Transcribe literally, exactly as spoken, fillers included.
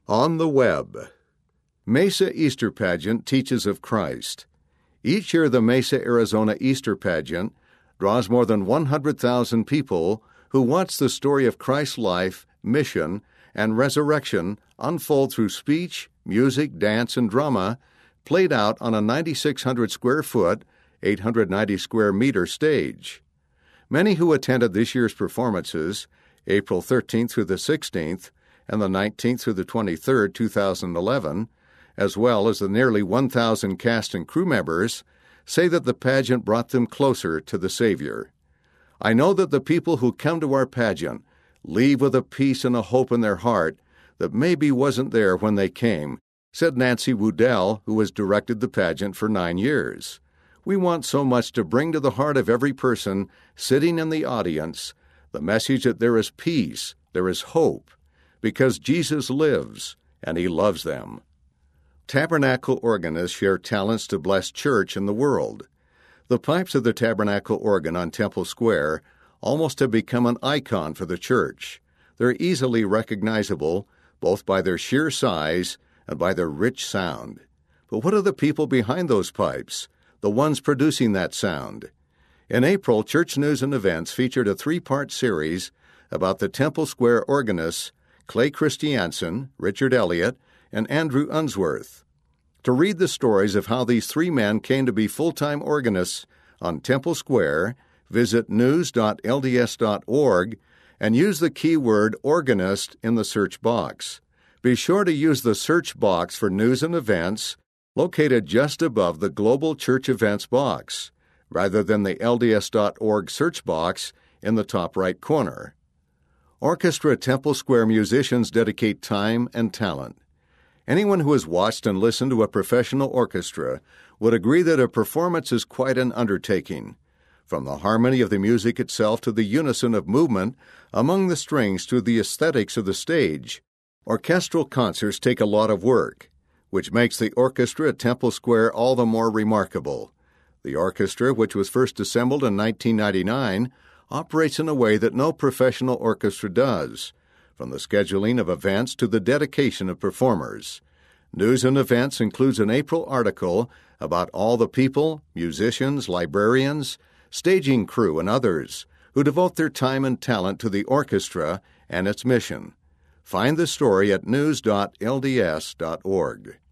On the Web. Mesa Easter Pageant teaches of Christ. Each year, the Mesa, Arizona Easter Pageant draws more than one hundred thousand people who watch the story of Christ's life, mission, and resurrection unfold through speech, music, dance, and drama, played out on a nine thousand six hundred square foot, eight hundred ninety square meter stage. Many who attended this year's performances, April thirteenth through the sixteenth, and the nineteenth through the twenty-third, two thousand eleven, as well as the nearly one thousand cast and crew members, say that the pageant brought them closer to the Savior. I know that the people who come to our pageant leave with a peace and a hope in their heart that maybe wasn't there when they came, said Nancy Woodell, who has directed the pageant for nine years. We want so much to bring to the heart of every person sitting in the audience the message that there is peace, there is hope, because Jesus lives, and He loves them. Tabernacle organists share talents to bless church and the world. The pipes of the tabernacle organ on Temple Square almost have become an icon for the church. They're easily recognizable, both by their sheer size and by their rich sound. But what are the people behind those pipes, the ones producing that sound? In April, Church News and Events featured a three-part series about the Temple Square organists Clay Christiansen, Richard Elliott, and Andrew Unsworth. To read the stories of how these three men came to be full-time organists on Temple Square, visit news dot L D S dot org and use the keyword organist in the search box. Be sure to use the search box for news and events located just above the Global Church Events box, rather than the L D S dot org search box in the top right corner. Orchestra Temple Square musicians dedicate time and talent. Anyone who has watched and listened to a professional orchestra would agree that a performance is quite an undertaking. From the harmony of the music itself to the unison of movement among the strings to the aesthetics of the stage, orchestral concerts take a lot of work, which makes the orchestra at Temple Square all the more remarkable. The orchestra, which was first assembled in nineteen ninety-nine, operates in a way that no professional orchestra does, from the scheduling of events to the dedication of performers. News and Events includes an April article about all the people, musicians, librarians, staging crew, and others who devote their time and talent to the orchestra and its mission. Find the story at news dot L D S dot org.